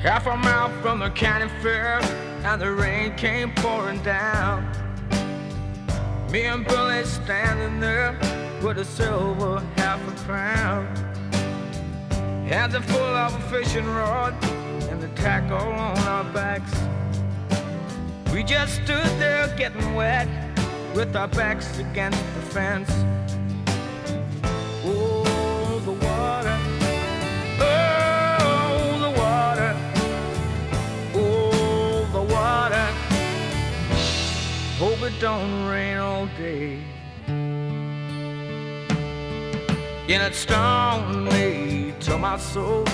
Half a mile from the county fair, and the rain came pouring down. Me and Billy standing there with a silver half a crown. Hands are full of a fishing rod and the tackle on our backs. We just stood there getting wet with our backs against the fence. Oh, the water. Oh, the water. Oh, the water. Hope it don't rain all day. And it stung me to my soul.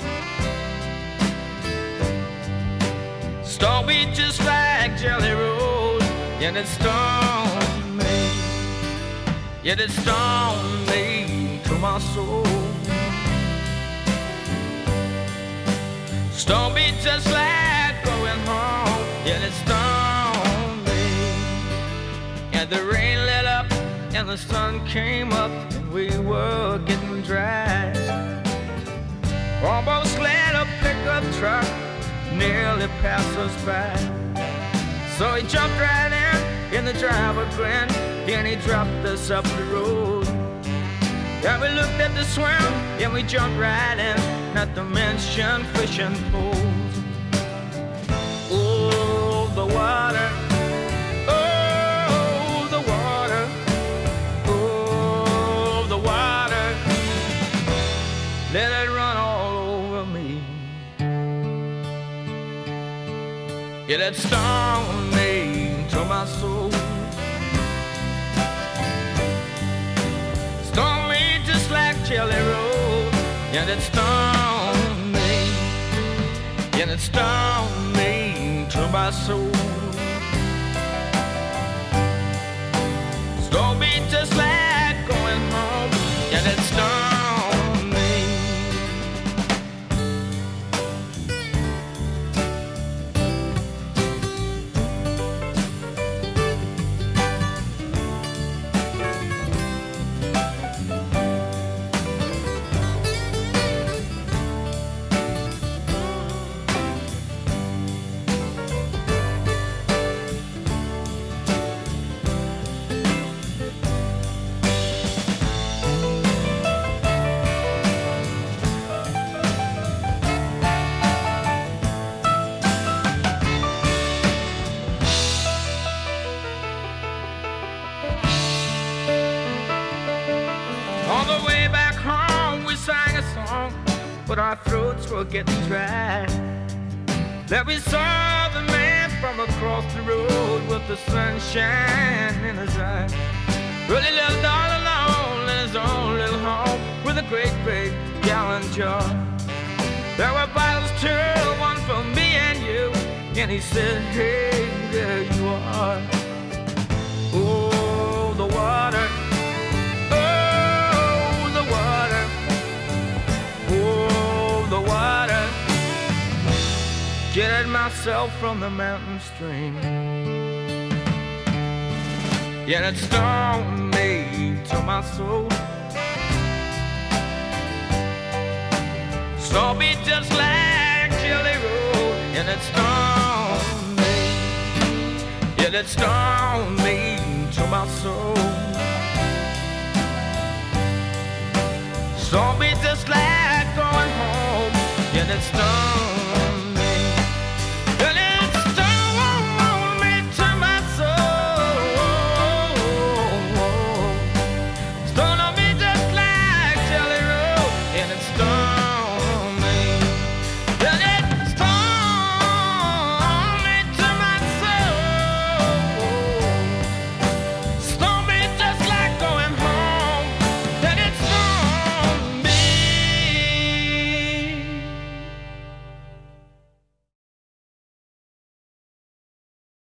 Stung me just like Jelly Roll. And it stung me. Yet it stung me to my soul. Stung me just like going home. Yet it stung me. And the rain let up and the sun came up, and we were getting dry. Almost let a pickup truck nearly pass us by. So he jumped right in the driver grinned, and he dropped us up the road. Yeah, we looked at the swim, and we jumped right in, not to mention fishing poles. Oh, the water. Let it run all over me. Yeah, that stung me to my soul. Stung me just like Jelly Roll. Yeah, that stung me. Yeah, that stung me to my soul. Stung me just like going home. Yeah, that stung. On the way back home, we sang a song, but our throats were getting dry. That we saw the man from across the road with the sunshine in his eye. Really lived all alone in his own little home with a great big gallon jar. There were bottles too, one for me and you, and he said, hey, there you are. Oh, the water. Jetted myself from the mountain stream. Yet it stung me to my soul. Stung me just like Jelly Roll. And it stung me. Yet it stung me to my soul. Stung me just like going home. Yet it stung